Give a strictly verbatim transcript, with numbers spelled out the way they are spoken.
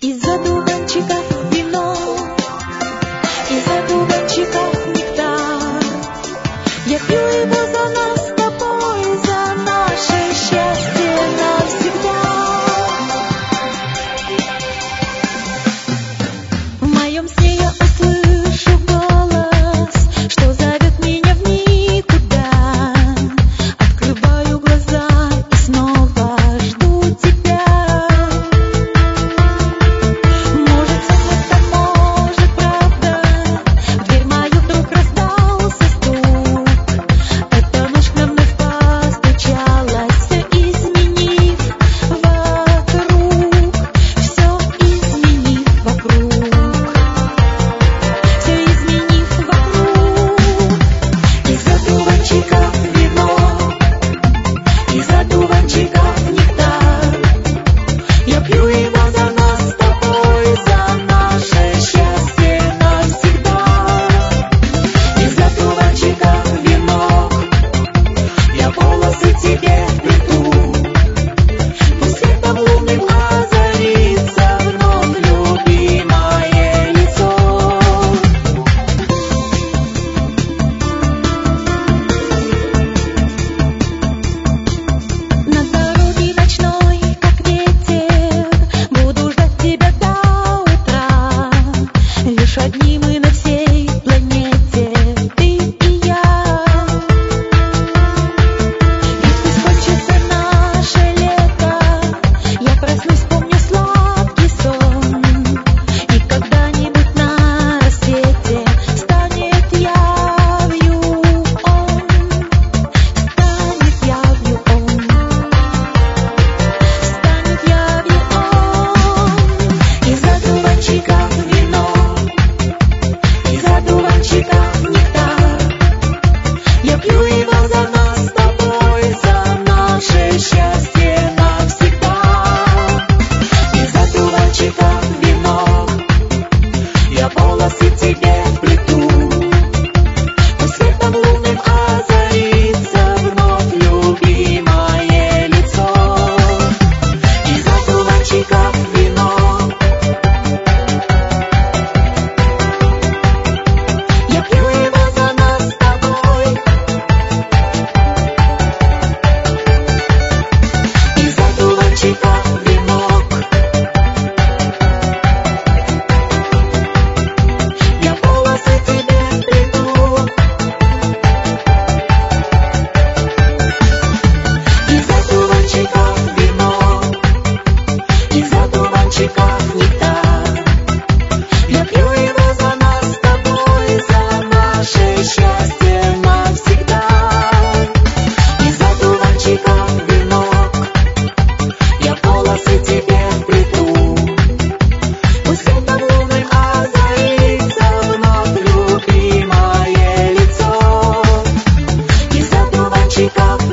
Из одуванчиков вино, из одуванчиков нектар. Я пью его за нас с тобой, за наше счастье навсегда. В моем сне я услышу голос, что зовет меня в никуда. Открываю глаза и снова жду тебя. Может, сон это, может, правда. В дверь мою вдруг раздался стук. Эта ночь к нам вновь постучалась, все изменив вокруг, все изменив вокруг, все изменив вокруг. Из одуванчиков вино, из одуванчиков нектар. Я пью его за нас с тобой, за наше счастье навсегда. Из одуванчиков вино, я волосы тебе вплету. Пусть светом лунным озарится вновь любимое лицо. На дороге ночной, как ветер, буду ждать тебя до утра. Лишь одни мы на всей планете, ты и я. И пусть кончится наше лето, я проснусь, помню сладкий сон. И когда-нибудь на рассвете станет явью он, станет явью он, станет явью он. Из одуванчиков вино, из одуванчиков нектар. Я пью его за нас с тобой, за наше счастье навсегда. Из одуванчиков вино, я волосы тебе вплету. Пусть светом лунным озарится вновь любимое лицо. Из одуванчиков вино, я пью его за нас с тобой. Из одуванчиков вино, я волосы тебе вплету. Из одуванчиков вино, из одуванчиков нектар. Я пью его за нас с тобой, за наше счастье навсегда. Из одуванчиков вино, я волосы тебе вплету. Пусть светом лунным озарится вновь любимое лицо. Из одуванчиков